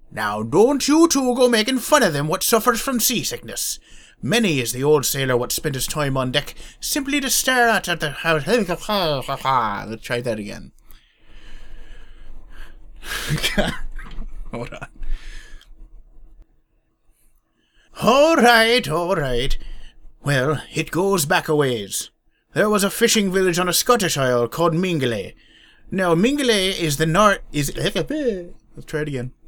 Now don't you two go making fun of them what suffers from seasickness. Many is the old sailor what spent his time on deck simply to stare at the house. Let's try that again. Hold on. All right. Well, it goes back a ways. There was a fishing village on a Scottish isle called Mingulay. Now, Mingulay is the Let's try it again.